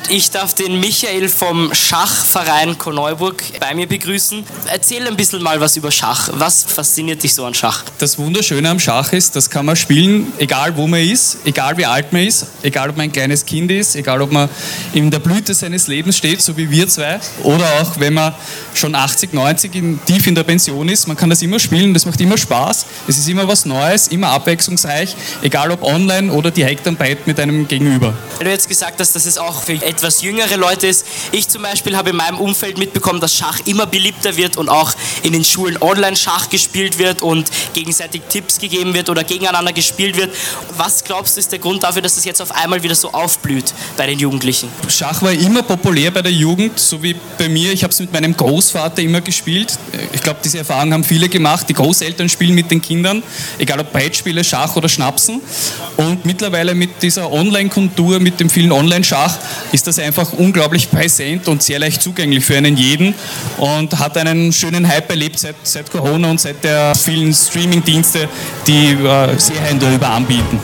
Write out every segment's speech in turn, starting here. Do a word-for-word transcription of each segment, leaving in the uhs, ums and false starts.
Ich darf den Michael vom Schachverein Korneuburg bei mir begrüßen. Erzähl ein bisschen mal was über Schach. Was fasziniert dich so an Schach? Das Wunderschöne am Schach ist, das kann man spielen, egal wo man ist, egal wie alt man ist, egal ob man ein kleines Kind ist, egal ob man in der Blüte seines Lebens steht, so wie wir zwei, oder auch wenn man schon achtzig, neunzig in, tief in der Pension ist. Man kann das immer spielen, das macht immer Spaß. Es ist immer was Neues, immer abwechslungsreich, egal ob online oder direkt am Brett mit einem Gegenüber. Weil du jetzt gesagt hast, dass es auch für etwas jüngere Leute ist. Ich zum Beispiel habe in meinem Umfeld mitbekommen, dass Schach immer beliebter wird und auch in den Schulen online Schach gespielt wird und gegenseitig Tipps gegeben wird oder gegeneinander gespielt wird. Was glaubst du ist der Grund dafür, dass das jetzt auf einmal wieder so aufblüht bei den Jugendlichen? Schach war immer populär bei der Jugend, so wie bei mir. Ich habe es mit meinem Großvater immer gespielt. Ich glaube, diese Erfahrung haben viele gemacht. Die Großeltern spielen mit den Kindern, egal ob Brettspiele, Schach oder Schnapsen. Und mittlerweile mit dieser Online-Kultur, mit dem vielen Online-Schach, ist das einfach unglaublich präsent und sehr leicht zugänglich für einen jeden und hat einen schönen Hype erlebt seit, seit Corona und seit der vielen Streaming-Dienste, die äh, Serien darüber anbieten.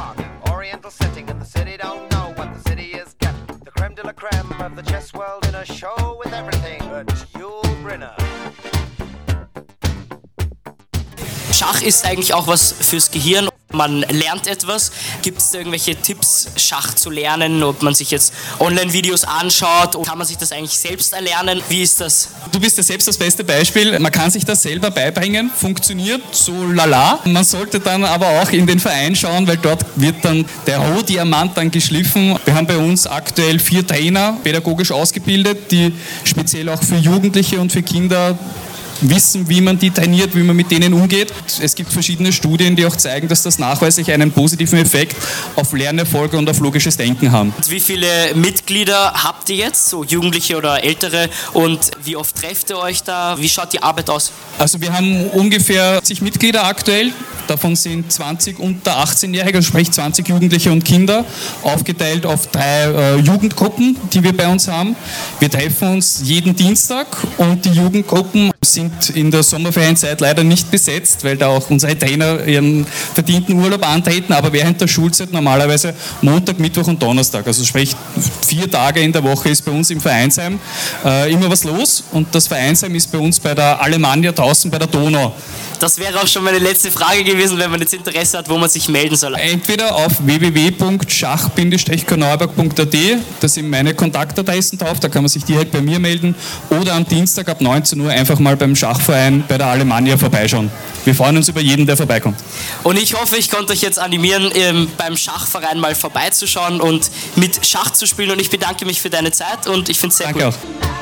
Schach ist eigentlich auch was fürs Gehirn. Man lernt etwas. Gibt es irgendwelche Tipps, Schach zu lernen? Ob man sich jetzt Online-Videos anschaut? Kann man sich das eigentlich selbst erlernen? Wie ist das? Du bist ja selbst das beste Beispiel. Man kann sich das selber beibringen. Funktioniert so lala. Man sollte dann aber auch in den Verein schauen, weil dort wird dann der Rohdiamant dann geschliffen. Wir haben bei uns aktuell vier Trainer pädagogisch ausgebildet, die speziell auch für Jugendliche und für Kinder wissen, wie man die trainiert, wie man mit denen umgeht. Es gibt verschiedene Studien, die auch zeigen, dass das nachweislich einen positiven Effekt auf Lernerfolge und auf logisches Denken haben. Wie viele Mitglieder habt ihr jetzt, so Jugendliche oder Ältere, und wie oft trefft ihr euch da? Wie schaut die Arbeit aus? Also wir haben ungefähr zwanzig Mitglieder aktuell. Davon sind zwanzig unter achtzehnjährige, also sprich zwanzig Jugendliche und Kinder, aufgeteilt auf drei äh, Jugendgruppen, die wir bei uns haben. Wir treffen uns jeden Dienstag und die Jugendgruppen sind in der Sommerferienzeit leider nicht besetzt, weil da auch unsere Trainer ihren verdienten Urlaub antreten, aber während der Schulzeit normalerweise Montag, Mittwoch und Donnerstag. Also sprich vier Tage in der Woche ist bei uns im Vereinsheim äh, immer was los und das Vereinsheim ist bei uns bei der Alemannia draußen bei der Donau. Das wäre auch schon meine letzte Frage gewesen, wenn man jetzt Interesse hat, wo man sich melden soll. Entweder auf w w w punkt schach korneuburg punkt a t, da sind meine Kontaktadressen drauf, da kann man sich direkt bei mir melden, oder am Dienstag ab neunzehn Uhr einfach mal beim Schachverein bei der Alemannia vorbeischauen. Wir freuen uns über jeden, der vorbeikommt. Und ich hoffe, ich konnte euch jetzt animieren, beim Schachverein mal vorbeizuschauen und mit Schach zu spielen, und ich bedanke mich für deine Zeit und ich finde es sehr Danke gut. Auch.